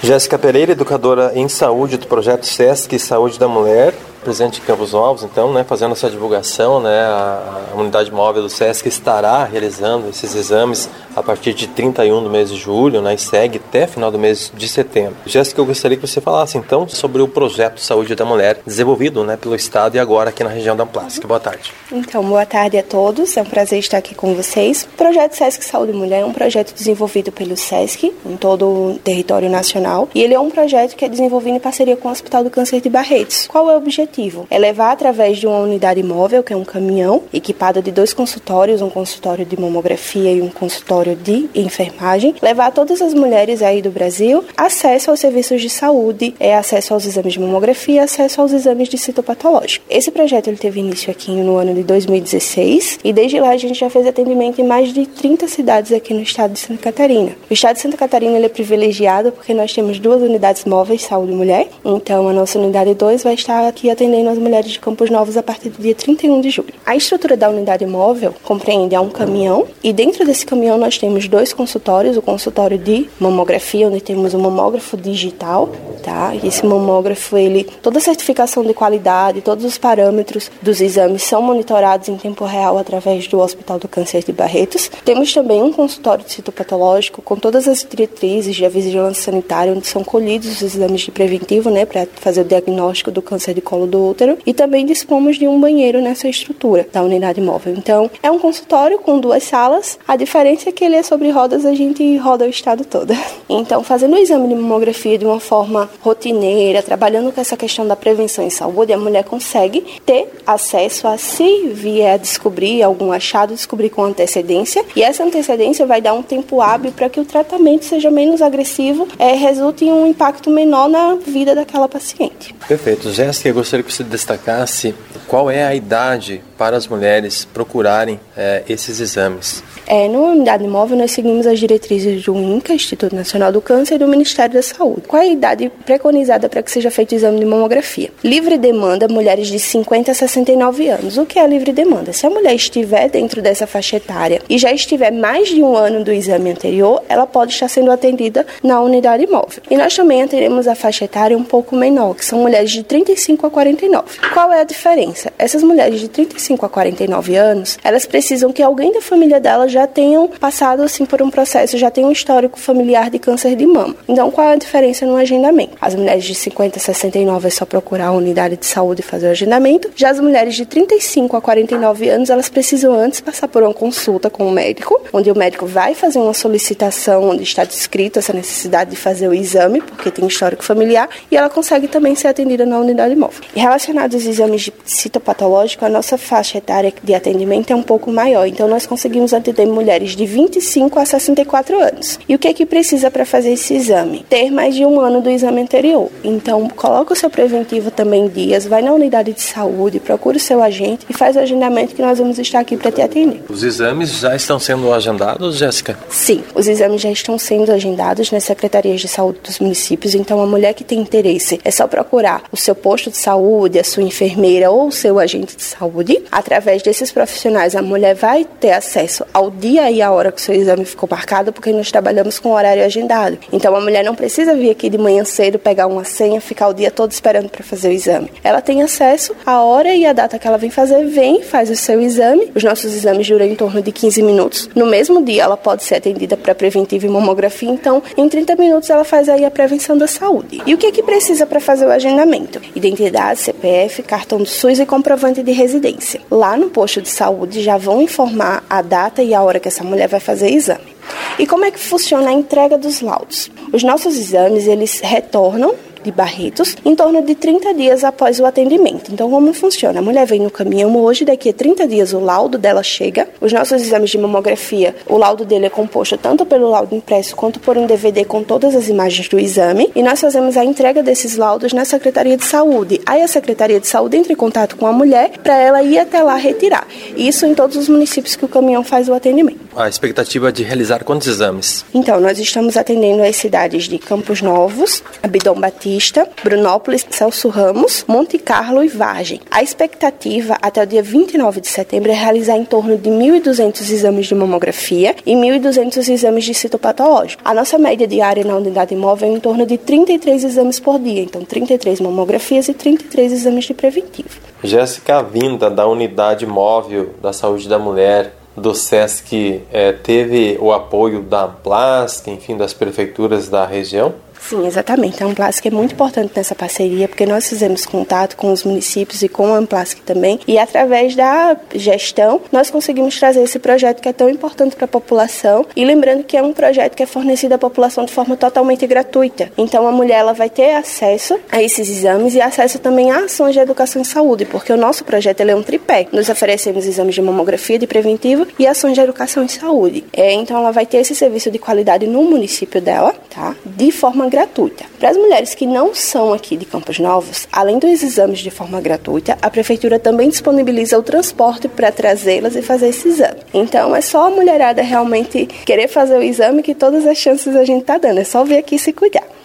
Jéssica Pereira, educadora em saúde do projeto SESC Saúde da Mulher, presente em Campos Novos, então, fazendo essa divulgação, a unidade móvel do SESC estará realizando esses exames a partir de 31 do mês de julho, e segue até final do mês de setembro. Jéssica, eu gostaria que você falasse, então, sobre o projeto Saúde da Mulher, desenvolvido, pelo Estado e agora aqui na região da Amplasc. Boa tarde. Então, boa tarde a todos, é um prazer estar aqui com vocês. O projeto SESC Saúde da Mulher é um projeto desenvolvido pelo SESC em todo o território nacional, e ele é um projeto que é desenvolvido em parceria com o Hospital do Câncer de Barretos. Qual é o objetivo? É levar através de uma unidade móvel, que é um caminhão, equipado de 2 consultórios, um consultório de mamografia e um consultório de enfermagem, levar a todas as mulheres aí do Brasil acesso aos serviços de saúde, acesso aos exames de mamografia, acesso aos exames de citopatológico. Esse projeto ele teve início aqui no ano de 2016 e desde lá a gente já fez atendimento em mais de 30 cidades aqui no estado de Santa Catarina. O estado de Santa Catarina ele é privilegiado porque nós temos 2 unidades móveis de saúde mulher, então a nossa unidade 2 vai estar aqui atendendo as mulheres de Campos Novos a partir do dia 31 de julho. A estrutura da unidade móvel compreende um caminhão e dentro desse caminhão nós temos 2 consultórios, o consultório de mamografia, onde temos um mamógrafo digital, E esse mamógrafo, toda a certificação de qualidade, todos os parâmetros dos exames são monitorados em tempo real através do Hospital do Câncer de Barretos. Temos também um consultório de citopatológico com todas as diretrizes da vigilância sanitária, onde são colhidos os exames de preventivo, para fazer o diagnóstico do câncer de colo do útero, e também dispomos de um banheiro nessa estrutura da unidade móvel. Então, é um consultório com 2 salas, a diferença é que ele é sobre rodas, a gente roda o estado todo. Então, fazendo o exame de mamografia de uma forma rotineira, trabalhando com essa questão da prevenção em saúde, a mulher consegue ter acesso a, se vier a descobrir algum achado, descobrir com antecedência, e essa antecedência vai dar um tempo hábil para que o tratamento seja menos agressivo, resulte em um impacto menor na vida daquela paciente. Perfeito. Jéssica, eu gostaria que você destacasse qual é a idade para as mulheres procurarem esses exames. Na unidade móvel, nós seguimos as diretrizes do INCA, Instituto Nacional do Câncer, e do Ministério da Saúde. Qual é a idade preconizada para que seja feito o exame de mamografia? Livre demanda, mulheres de 50 a 69 anos. O que é livre demanda? Se a mulher estiver dentro dessa faixa etária e já estiver mais de 1 ano do exame anterior, ela pode estar sendo atendida na unidade móvel. E nós também atendemos a faixa etária um pouco menor, que são mulheres de 35 a 49. Qual é a diferença? Essas mulheres de 35 a 49 anos, elas precisam que alguém da família delas já tenham passado por um processo, já tenham um histórico familiar de câncer de mama. Então, qual é a diferença no agendamento? As mulheres de 50 a 69 é só procurar a unidade de saúde e fazer o agendamento. Já as mulheres de 35 a 49 anos, elas precisam antes passar por uma consulta com o médico, onde o médico vai fazer uma solicitação, onde está descrita essa necessidade de fazer o exame, porque tem histórico familiar, e ela consegue também ser atendida na unidade móvel. E relacionado aos exames de citopatológico, a nossa faixa etária de atendimento é um pouco maior, então nós conseguimos atender mulheres de 25 a 64 anos. E o que precisa para fazer esse exame? Ter mais de 1 ano do exame anterior. Então, coloca o seu preventivo também em dias, vai na unidade de saúde, procura o seu agente e faz o agendamento que nós vamos estar aqui para te atender. Os exames já estão sendo agendados, Jéssica? Sim, os exames já estão sendo agendados nas secretarias de saúde dos municípios, então a mulher que tem interesse é só procurar o seu posto de saúde, a sua enfermeira ou o seu agente de saúde. Através desses profissionais, a mulher vai ter acesso ao dia e a hora que o seu exame ficou marcado, porque nós trabalhamos com horário agendado. Então, a mulher não precisa vir aqui de manhã cedo, pegar uma senha, ficar o dia todo esperando para fazer o exame. Ela tem acesso à hora e à data que ela vem fazer, faz o seu exame. Os nossos exames duram em torno de 15 minutos. No mesmo dia, ela pode ser atendida para preventivo e mamografia, então, em 30 minutos, ela faz aí a prevenção da saúde. E o que precisa para fazer o agendamento? Identidade, CPF, cartão do SUS e comprovante de residência. Lá no posto de saúde já vão informar a data e a hora que essa mulher vai fazer exame. E como é que funciona a entrega dos laudos? Os nossos exames, eles retornam de Barretos em torno de 30 dias após o atendimento. Então, como funciona? A mulher vem no caminhão hoje, daqui a 30 dias o laudo dela chega. Os nossos exames de mamografia, o laudo dele é composto tanto pelo laudo impresso quanto por um DVD com todas as imagens do exame, e nós fazemos a entrega desses laudos na Secretaria de Saúde. Aí a Secretaria de Saúde entra em contato com a mulher para ela ir até lá retirar. Isso em todos os municípios que o caminhão faz o atendimento. A expectativa é de realizar quantos exames? Então, nós estamos atendendo as cidades de Campos Novos, Abidão Batista, Vista, Brunópolis, Celso Ramos, Monte Carlo e Vargem. A expectativa até o dia 29 de setembro é realizar em torno de 1.200 exames de mamografia e 1.200 exames de citopatológico. A nossa média diária na unidade móvel é em torno de 33 exames por dia, então 33 mamografias e 33 exames de preventivo. Jéssica, a vinda da unidade móvel da saúde da mulher do SESC teve o apoio da Amplasc, enfim, das prefeituras da região? Sim, exatamente. A Amplasc é muito importante nessa parceria, porque nós fizemos contato com os municípios e com a Amplasc também, e através da gestão nós conseguimos trazer esse projeto que é tão importante para a população, e lembrando que é um projeto que é fornecido à população de forma totalmente gratuita. Então a mulher ela vai ter acesso a esses exames e acesso também a ações de educação em saúde, porque o nosso projeto ele é um tripé. Nós oferecemos exames de mamografia, de preventivo e ações de educação em saúde. Então ela vai ter esse serviço de qualidade no município dela, tá? De forma gratuita. Para as mulheres que não são aqui de Campos Novos, além dos exames de forma gratuita, a prefeitura também disponibiliza o transporte para trazê-las e fazer esse exame. Então é só a mulherada realmente querer fazer o exame que todas as chances a gente tá dando, é só vir aqui e se cuidar.